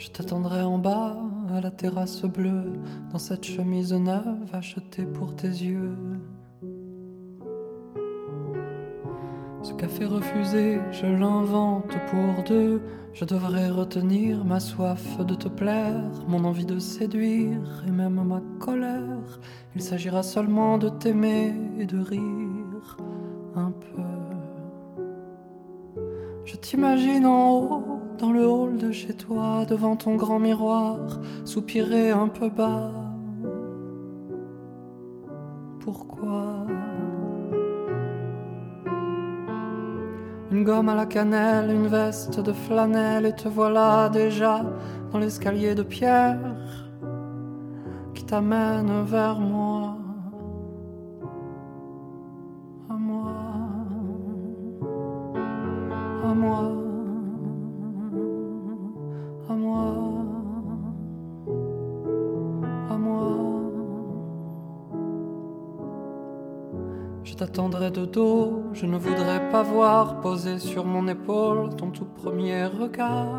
Je t'attendrai en bas, à la terrasse bleue, dans cette chemise neuve achetée pour tes yeux. Ce café refusé, je l'invente pour deux. Je devrais retenir ma soif de te plaire, mon envie de séduire et même ma colère. Il s'agira seulement de t'aimer et de rire un peu. Je t'imagine en haut, dans le hall de chez toi, devant ton grand miroir, soupirer un peu bas. Pourquoi ? Une gomme à la cannelle, une veste de flanelle, et te voilà déjà dans l'escalier de pierre qui t'amène vers moi. À moi, à moi, à moi, à moi. Je t'attendrai de dos, je ne voudrais pas voir poser sur mon épaule ton tout premier regard.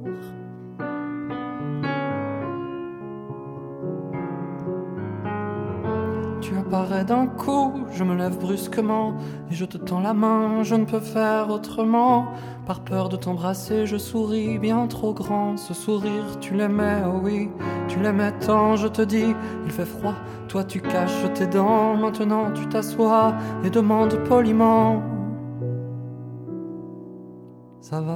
Tu apparais d'un coup, je me lève brusquement et je te tends la main, je ne peux faire autrement. Par peur de t'embrasser, je souris bien trop grand. Ce sourire, tu l'aimais, oh oui, tu l'aimais tant. Je te dis, il fait froid, toi tu caches tes dents. Maintenant tu t'assois et demandes poliment: ça va ?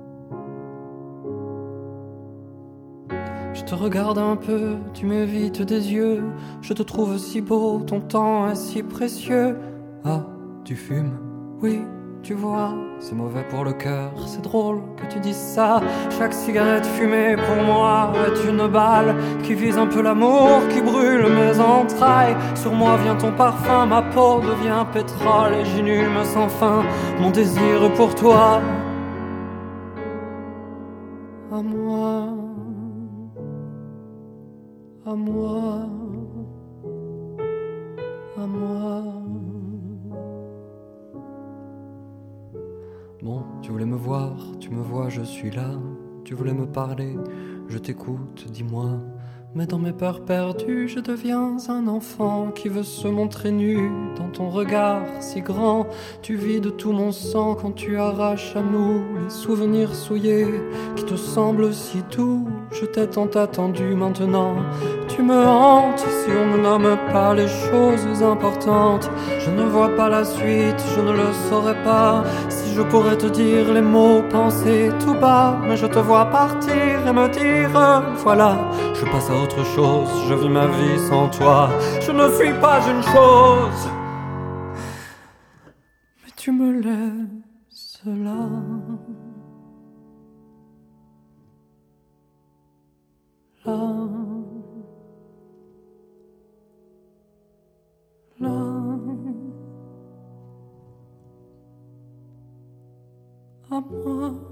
Je te regarde un peu, tu m'évites des yeux. Je te trouve si beau, ton temps est si précieux. Ah, tu fumes ? Oui, tu vois, c'est mauvais pour le cœur. C'est drôle que tu dises ça. Chaque cigarette fumée pour moi est une balle qui vise un peu l'amour, qui brûle mes entrailles. Sur moi vient ton parfum, ma peau devient pétrole et j'inhume sans fin mon désir pour toi. À moi, à moi, à moi. Bon, tu voulais me voir, tu me vois, je suis là. Tu voulais me parler, je t'écoute, dis-moi. Mais dans mes peurs perdues, je deviens un enfant qui veut se montrer nu dans ton regard si grand. Tu vides tout mon sang quand tu arraches à nous les souvenirs souillés qui te semblent si doux. Je t'ai tant attendu, maintenant tu me hantes. Si on ne nomme pas les choses importantes, je ne vois pas la suite, je ne le saurais pas. Si je pourrais te dire les mots pensés tout bas, mais je te vois partir et me dire voilà, je passe à autre chose, je vis ma vie sans toi. Je ne suis pas une chose, mais tu me laisses là. Là, là, à moi.